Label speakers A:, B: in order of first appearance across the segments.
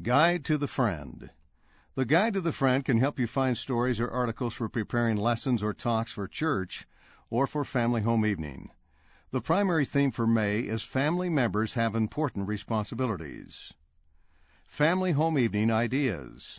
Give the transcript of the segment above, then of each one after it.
A: Guide to the Friend. The Guide to the Friend can help you find stories or articles for preparing lessons or talks for church or for family home evening. The primary theme for May is family members have important responsibilities. Family home evening ideas.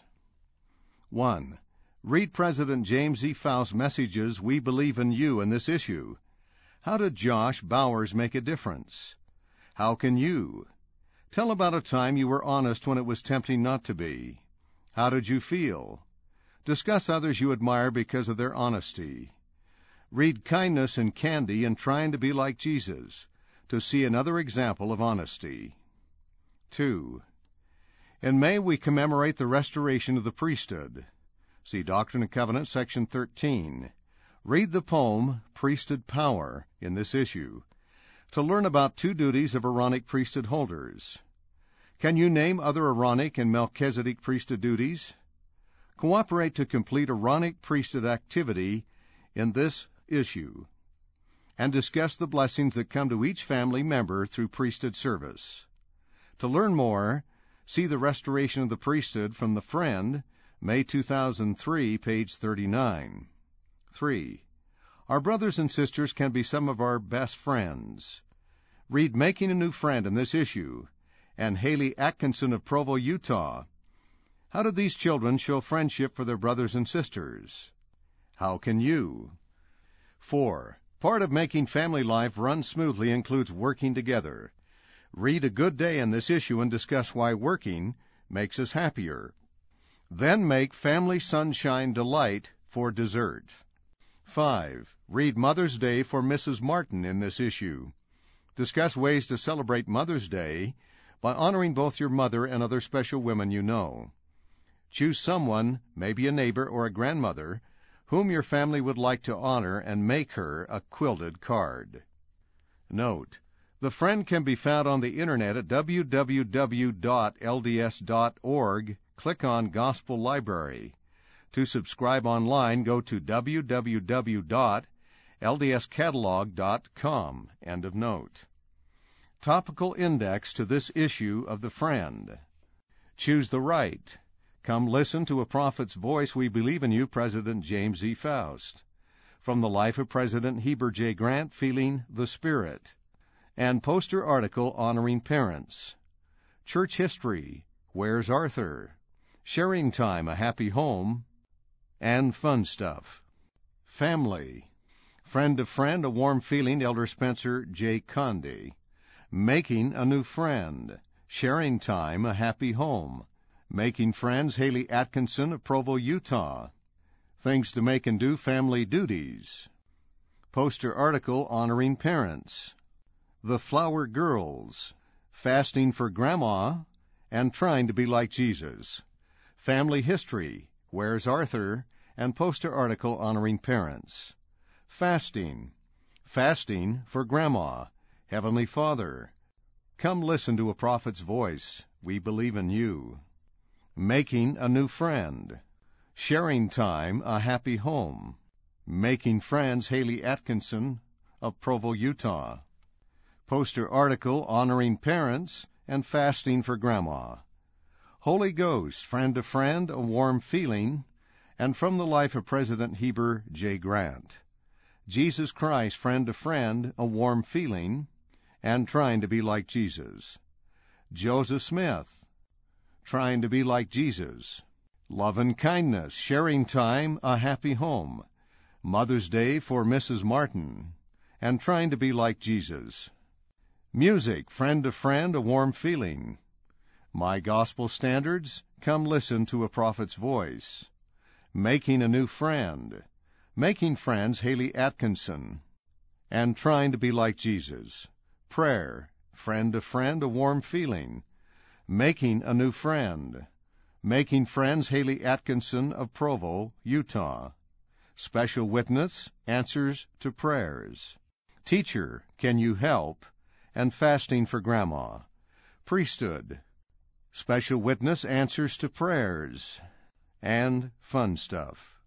A: 1. Read President James E. Faust's messages, We Believe in You, in this issue. How did Josh Bowers make a difference? How can you? Tell about a time you were honest when it was tempting not to be. How did you feel? Discuss others you admire because of their honesty. Read Kindness in Candy and Trying to Be Like Jesus to see another example of honesty. 2. In May, we commemorate the restoration of the priesthood. See Doctrine and Covenants, Section 13. Read the poem, Priesthood Power, in this issue, to learn about 2 duties of Aaronic priesthood holders. Can you name other Aaronic and Melchizedek priesthood duties? Cooperate to complete Aaronic priesthood activity in this issue, and discuss the blessings that come to each family member through priesthood service. To learn more, see the Restoration of the Priesthood from The Friend, May 2003, page 39. 3. Our brothers and sisters can be some of our best friends. Read Making a New Friend in this issue, and Haley Atkinson of Provo, Utah. How did these children show friendship for their brothers and sisters? How can you? 4. Part of making family life run smoothly includes working together. Read A Good Day in this issue and discuss why working makes us happier. Then make Family Sunshine Delight for dessert. 5. Read Mother's Day for Mrs. Martin in this issue. Discuss ways to celebrate Mother's Day by honoring both your mother and other special women you know. Choose someone, maybe a neighbor or a grandmother, whom your family would like to honor and make her a quilted card. Note: The Friend can be found on the internet at www.lds.org. Click on Gospel Library. To subscribe online, go to www.ldscatalog.com. End of note. Topical index to this issue of The Friend. Choose the right. Come listen to A Prophet's Voice, We Believe in You, President James E. Faust. From the life of President Heber J. Grant, Feeling the Spirit. And poster article honoring parents. Church history, Where's Arthur? Sharing time, A Happy Home. And fun stuff. Family. Friend to Friend, A Warm Feeling, Elder Spencer J. Conde. Making a New Friend. Sharing Time, A Happy Home. Making Friends, Haley Atkinson of Provo, Utah. Things to Make and Do, Family Duties. Poster article honoring parents. The Flower Girls. Fasting for Grandma and Trying to Be Like Jesus. Family History, Where's Arthur? And poster article honoring parents. Fasting. Fasting for Grandma. Heavenly Father. Come listen to A Prophet's Voice. We Believe in You. Making a New Friend. Sharing Time, A Happy Home. Making Friends, Haley Atkinson of Provo, Utah. Poster article honoring parents and fasting for Grandma. Holy Ghost, Friend to Friend, A Warm Feeling, and from the life of President Heber J. Grant. Jesus Christ, Friend to Friend, A Warm Feeling, and Trying to Be Like Jesus. Joseph Smith, Trying to Be Like Jesus. Love and Kindness, Sharing Time, A Happy Home. Mother's Day for Mrs. Martin, and Trying to Be Like Jesus. Music, Friend to Friend, A Warm Feeling. My Gospel Standards, Come Listen to A Prophet's Voice. Making a New Friend. Making Friends, Haley Atkinson, and Trying to Be Like Jesus. Prayer, Friend to Friend, A Warm Feeling. Making a New Friend. Making Friends, Haley Atkinson of Provo, Utah. Special Witness, Answers to Prayers. Teacher, Can You Help? And Fasting for Grandma. Priesthood. Special Witness, Answers to Prayers. And fun stuff.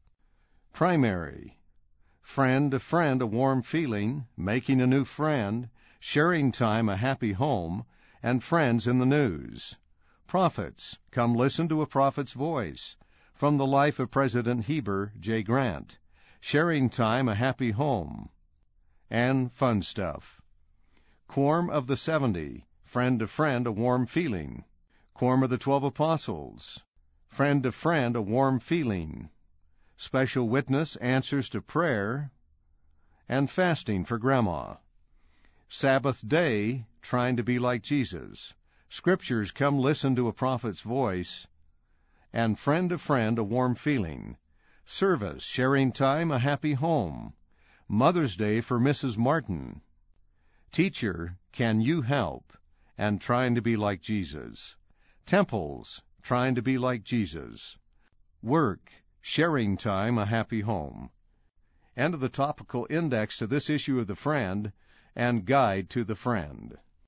A: Primary. Friend to Friend, A Warm Feeling. Making a New Friend. Sharing Time, A Happy Home. And Friends in the News. Prophets, come listen to a prophet's voice. From the life of President Heber J. Grant. Sharing time, a happy home. And fun stuff. Quorum of the 70. Friend to friend, a warm feeling. Quorum of the 12 Apostles. Friend to friend, a warm feeling. Special witness, answers to prayer. And fasting for Grandma. Sabbath day, trying to be like Jesus. Scriptures, come listen to a prophet's voice. And friend to friend, a warm feeling. Service, sharing time, a happy home. Mother's Day for Mrs. Martin. Teacher, can you help? And trying to be like Jesus. Temples, trying to be like Jesus. Work, sharing time, a happy home. End of the topical index to this issue of The Friend and Guide to the Friend.